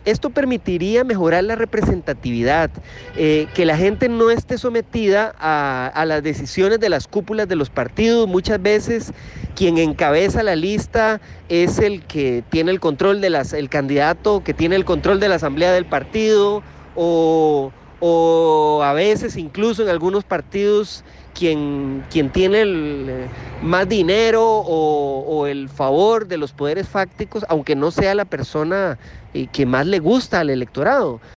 Esto permitiría mejorar la representatividad, que la gente no esté sometida a las decisiones de las cúpulas de los partidos. Muchas veces quien encabeza la lista es el que tiene el control el candidato que tiene el control de la asamblea del partido, o a veces incluso en algunos partidos quien tiene más dinero o el favor de los poderes fácticos, aunque no sea la persona que más le gusta al electorado.